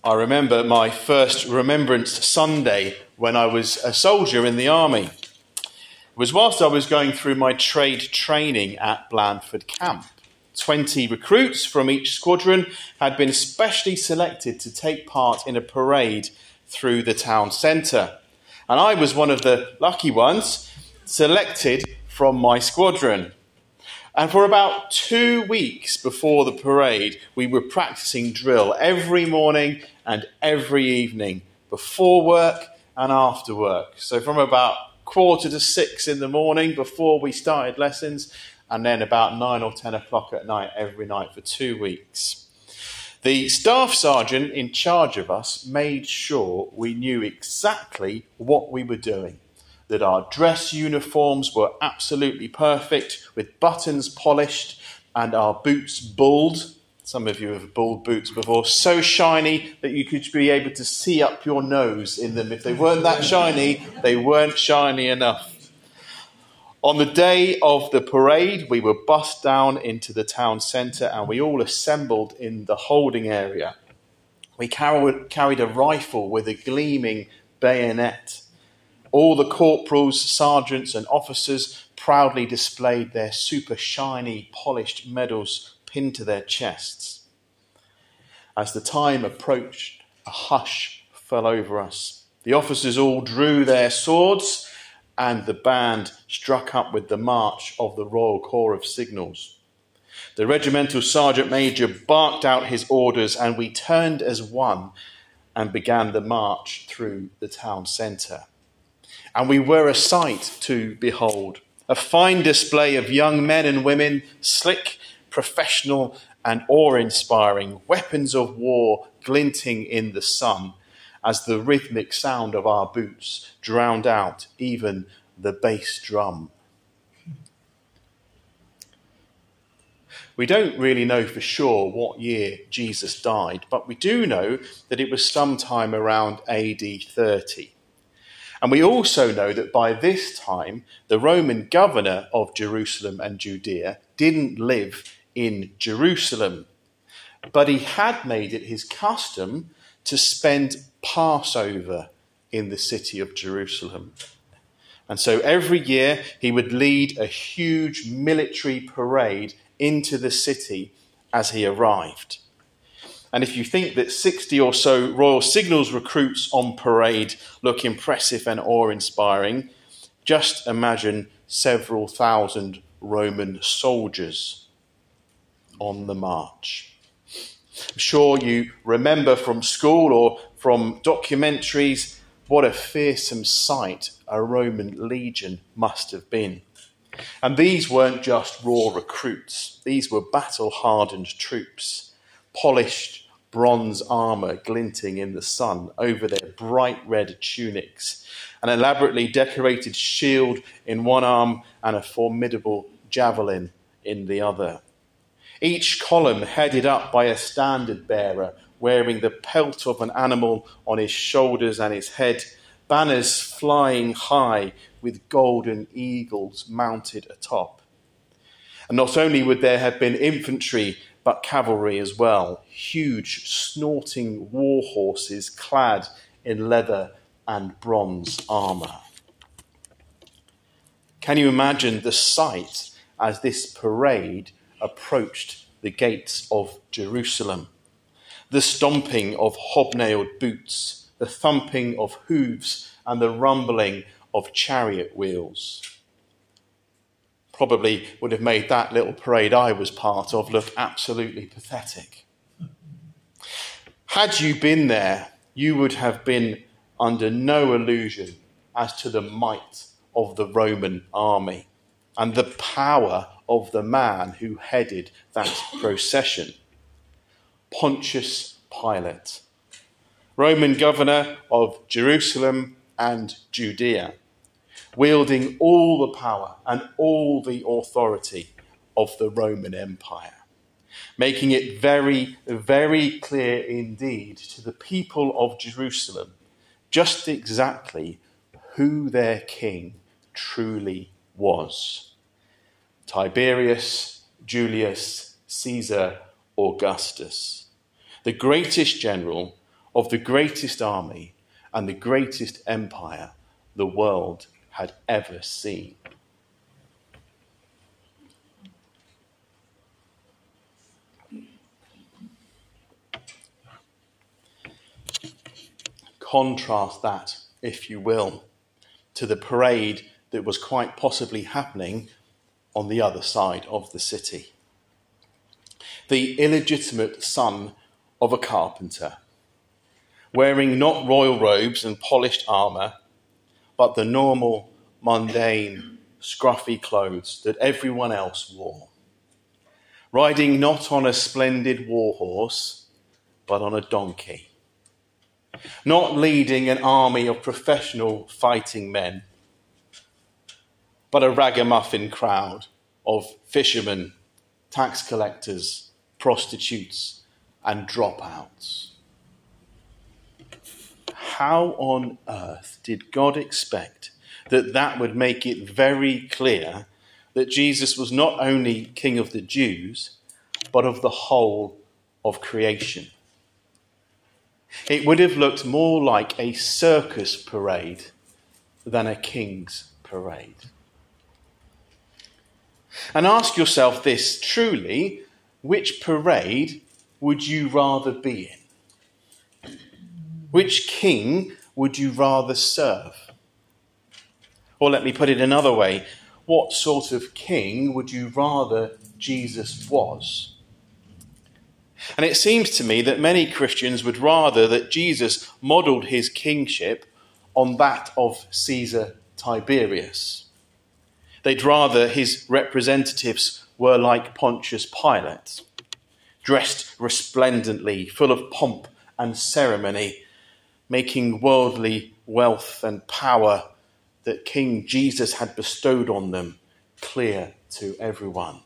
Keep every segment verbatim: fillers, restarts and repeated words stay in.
I remember my first Remembrance Sunday when I was a soldier in the army. It was whilst I was going through my trade training at Blandford Camp. Twenty recruits from each squadron had been specially selected to take part in a parade through the town centre. And I was one of the lucky ones selected from my squadron. And for about two weeks before the parade, we were practicing drill every morning and every evening, before work and after work. So from about quarter to six in the morning before we started lessons, and then about nine or ten o'clock at night every night for two weeks. The staff sergeant in charge of us made sure we knew exactly what we were doing, that our dress uniforms were absolutely perfect, with buttons polished and our boots bulled. Some of you have bulled boots before, so shiny that you could be able to see up your nose in them. If they weren't that shiny, they weren't shiny enough. On the day of the parade, we were bussed down into the town centre and we all assembled in the holding area. We carried, carried a rifle with a gleaming bayonet. All the corporals, sergeants and officers proudly displayed their super shiny, polished medals pinned to their chests. As the time approached, a hush fell over us. The officers all drew their swords and the band struck up with the march of the Royal Corps of Signals. The regimental sergeant major barked out his orders and we turned as one and began the march through the town centre. And we were a sight to behold, a fine display of young men and women, slick, professional and awe-inspiring, weapons of war glinting in the sun, as the rhythmic sound of our boots drowned out even the bass drum. We don't really know for sure what year Jesus died, but we do know that it was sometime around A D thirty. And we also know that by this time, the Roman governor of Jerusalem and Judea didn't live in Jerusalem, but he had made it his custom to spend Passover in the city of Jerusalem. And so every year he would lead a huge military parade into the city as he arrived. And if you think that sixty or so Royal Signals recruits on parade look impressive and awe-inspiring, just imagine several thousand Roman soldiers on the march. I'm sure you remember from school or from documentaries what a fearsome sight a Roman legion must have been. And these weren't just raw recruits. These were battle-hardened troops, polished bronze armour glinting in the sun over their bright red tunics, an elaborately decorated shield in one arm and a formidable javelin in the other. Each column headed up by a standard bearer wearing the pelt of an animal on his shoulders and his head, banners flying high with golden eagles mounted atop. And not only would there have been infantry, but cavalry as well, huge snorting war horses clad in leather and bronze armour. Can you imagine the sight as this parade approached the gates of Jerusalem? The stomping of hobnailed boots, the thumping of hooves, and the rumbling of chariot wheels. Probably would have made that little parade I was part of look absolutely pathetic. Had you been there, you would have been under no illusion as to the might of the Roman army and the power of the man who headed that procession. Pontius Pilate, Roman governor of Jerusalem and Judea, wielding all the power and all the authority of the Roman Empire, making it very, very clear indeed to the people of Jerusalem just exactly who their king truly was. Tiberius Julius Caesar Augustus, the greatest general of the greatest army and the greatest empire the world had ever seen. Contrast that, if you will, to the parade that was quite possibly happening on the other side of the city. The illegitimate son of a carpenter, wearing not royal robes and polished armour, but the normal, mundane, scruffy clothes that everyone else wore, riding not on a splendid war horse, but on a donkey, not leading an army of professional fighting men, but a ragamuffin crowd of fishermen, tax collectors, prostitutes, and dropouts. How on earth did God expect that that would make it very clear that Jesus was not only King of the Jews, but of the whole of creation? It would have looked more like a circus parade than a king's parade. And ask yourself this truly, which parade would you rather be in? Which king would you rather serve? Or let me put it another way, what sort of king would you rather Jesus was? And it seems to me that many Christians would rather that Jesus modelled his kingship on that of Caesar Tiberius. They'd rather his representatives were like Pontius Pilate, dressed resplendently, full of pomp and ceremony, making worldly wealth and power that King Jesus had bestowed on them clear to everyone.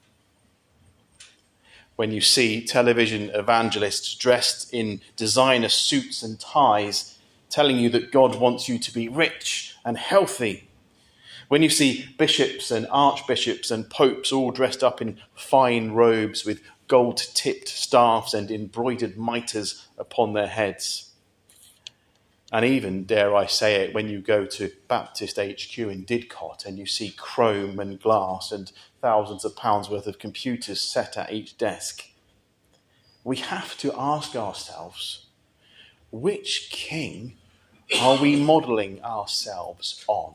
When you see television evangelists dressed in designer suits and ties, telling you that God wants you to be rich and healthy, when you see bishops and archbishops and popes all dressed up in fine robes with gold-tipped staffs and embroidered mitres upon their heads, and even, dare I say it, when you go to Baptist H Q in Didcot and you see chrome and glass and thousands of pounds worth of computers set at each desk, we have to ask ourselves, which king are we modelling ourselves on?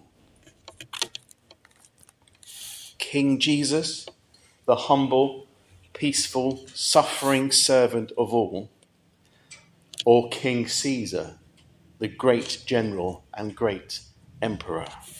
King Jesus, the humble, peaceful, suffering servant of all, or King Caesar, the great general and great emperor?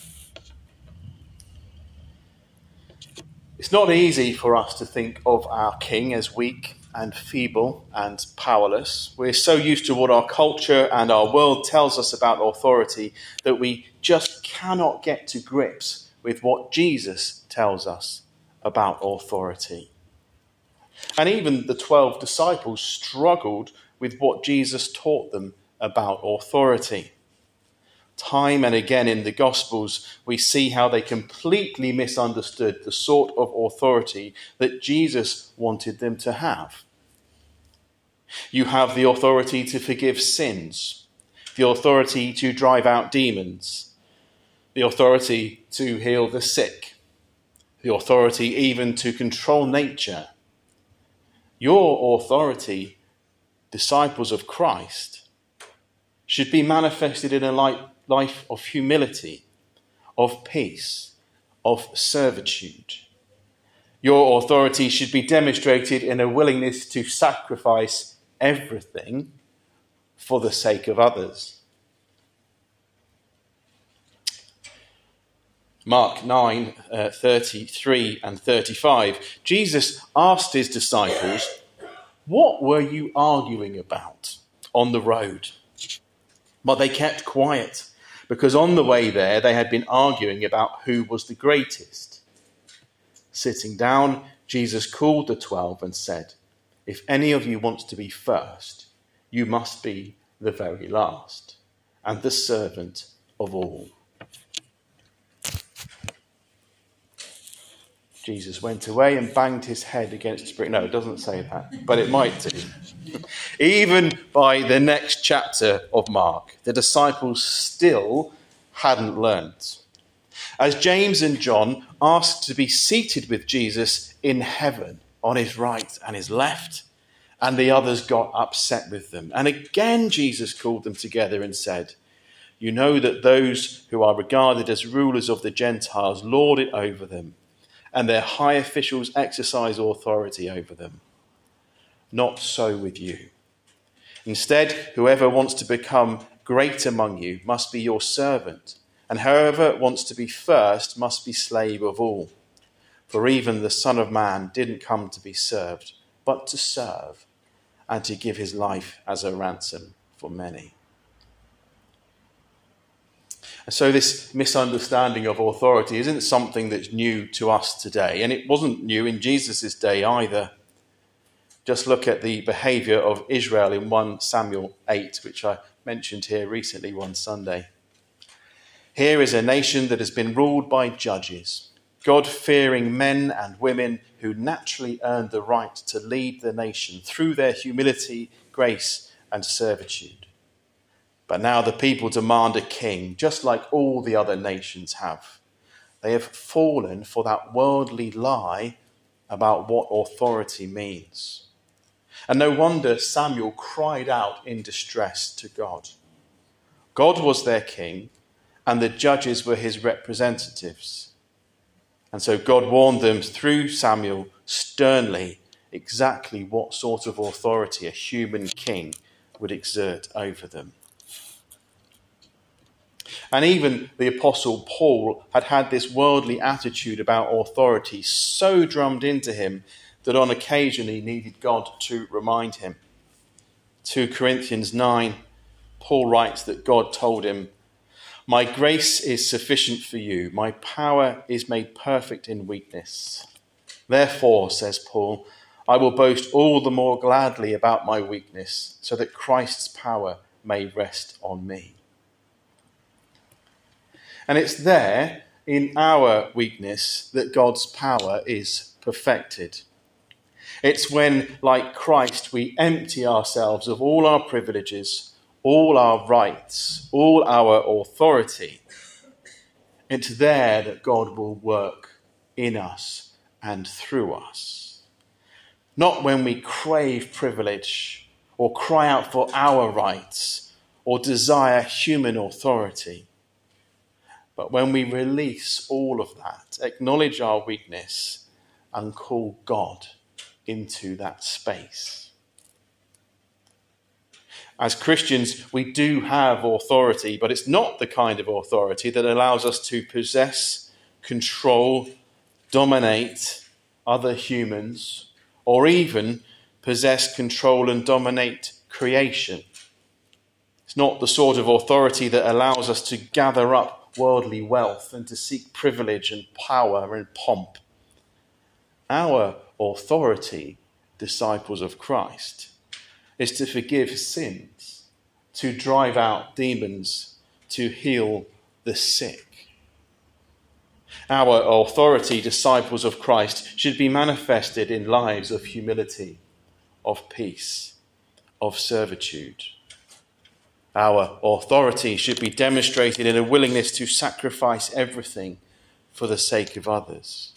It's not easy for us to think of our king as weak and feeble and powerless. We're so used to what our culture and our world tells us about authority that we just cannot get to grips with what Jesus tells us about authority. And even the twelve disciples struggled with what Jesus taught them about authority. Time and again in the Gospels, we see how they completely misunderstood the sort of authority that Jesus wanted them to have. You have the authority to forgive sins, the authority to drive out demons, the authority to heal the sick, the authority even to control nature. Your authority, disciples of Christ, should be manifested in a life of humility, of peace, of servitude. Your authority should be demonstrated in a willingness to sacrifice everything for the sake of others. Mark nine, uh, thirty-three and thirty-five, Jesus asked his disciples, "What were you arguing about on the road?" But they kept quiet, because on the way there they had been arguing about who was the greatest. Sitting down, Jesus called the twelve and said, "If any of you wants to be first, you must be the very last, and the servant of all." Jesus went away and banged his head against a brick. No, it doesn't say that, but it might do. Even by the next chapter of Mark, the disciples still hadn't learned. As James and John asked to be seated with Jesus in heaven on his right and his left, and the others got upset with them. And again Jesus called them together and said, "You know that those who are regarded as rulers of the Gentiles lord it over them, and their high officials exercise authority over them. Not so with you. Instead, whoever wants to become great among you must be your servant, and whoever wants to be first must be slave of all. For even the Son of Man didn't come to be served, but to serve, and to give his life as a ransom for many." And so this misunderstanding of authority isn't something that's new to us today, and it wasn't new in Jesus' day either. Just look at the behaviour of Israel in First Samuel eight, which I mentioned here recently one Sunday. Here is a nation that has been ruled by judges, God-fearing men and women who naturally earned the right to lead the nation through their humility, grace, and servitude. But now the people demand a king, just like all the other nations have. They have fallen for that worldly lie about what authority means. And no wonder Samuel cried out in distress to God. God was their king, and the judges were his representatives. And so God warned them through Samuel sternly exactly what sort of authority a human king would exert over them. And even the Apostle Paul had had this worldly attitude about authority so drummed into him that on occasion he needed God to remind him. Second Corinthians nine, Paul writes that God told him, "My grace is sufficient for you. My power is made perfect in weakness. Therefore," says Paul, "I will boast all the more gladly about my weakness, so that Christ's power may rest on me." And it's there, in our weakness, that God's power is perfected. It's when, like Christ, we empty ourselves of all our privileges, all our rights, all our authority. It's there that God will work in us and through us. Not when we crave privilege or cry out for our rights or desire human authority, but when we release all of that, acknowledge our weakness, and call God into that space. As Christians, we do have authority, but it's not the kind of authority that allows us to possess, control, dominate other humans, or even possess, control, and dominate creation. It's not the sort of authority that allows us to gather up worldly wealth and to seek privilege and power and pomp. Our authority, disciples of Christ, is to forgive sins, to drive out demons, to heal the sick. Our authority, disciples of Christ, should be manifested in lives of humility, of peace, of servitude. Our authority should be demonstrated in a willingness to sacrifice everything for the sake of others.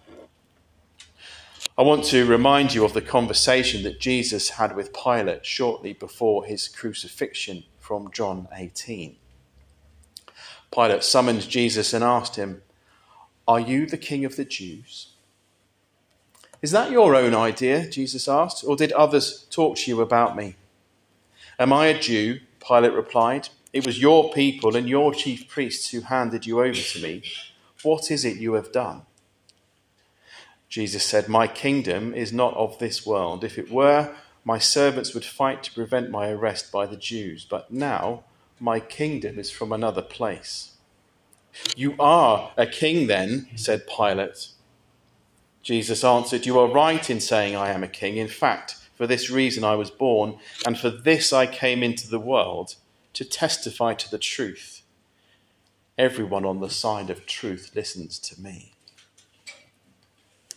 I want to remind you of the conversation that Jesus had with Pilate shortly before his crucifixion from John eighteen. Pilate summoned Jesus and asked him, "Are you the king of the Jews?" "Is that your own idea?" Jesus asked, "or did others talk to you about me?" "Am I a Jew?" Pilate replied. "It was your people and your chief priests who handed you over to me. What is it you have done?" Jesus said, "My kingdom is not of this world. If it were, my servants would fight to prevent my arrest by the Jews. But now my kingdom is from another place." "You are a king then," said Pilate. Jesus answered, "You are right in saying I am a king. In fact, for this reason I was born, and for this I came into the world, to testify to the truth. Everyone on the side of truth listens to me."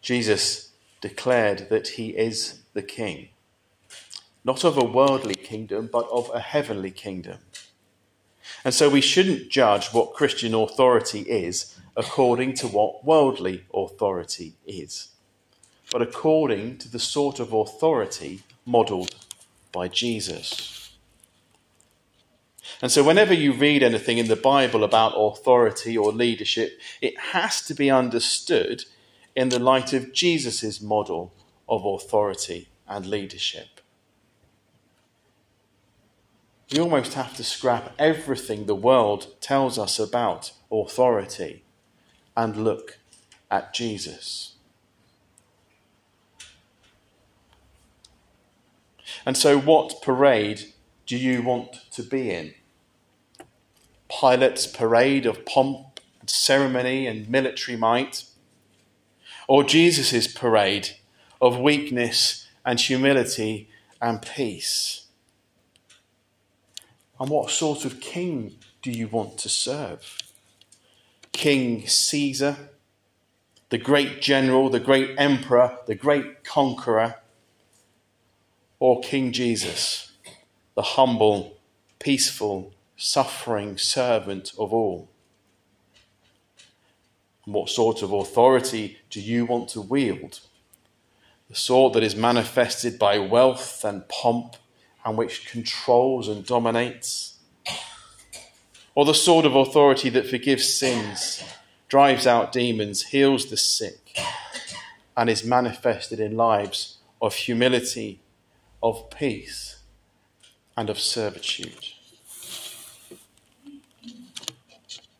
Jesus declared that he is the king, not of a worldly kingdom, but of a heavenly kingdom. And so we shouldn't judge what Christian authority is according to what worldly authority is, but according to the sort of authority modelled by Jesus. And so whenever you read anything in the Bible about authority or leadership, it has to be understood in the light of Jesus' model of authority and leadership. We almost have to scrap everything the world tells us about authority and look at Jesus. And so what parade do you want to be in? Pilate's parade of pomp and ceremony and military might? Or Jesus' parade of weakness and humility and peace? And what sort of king do you want to serve? King Caesar, the great general, the great emperor, the great conqueror? Or King Jesus, the humble, peaceful, suffering servant of all? And what sort of authority do you want to wield? The sort that is manifested by wealth and pomp, and which controls and dominates? Or the sort of authority that forgives sins, drives out demons, heals the sick, and is manifested in lives of humility, of peace, and of servitude?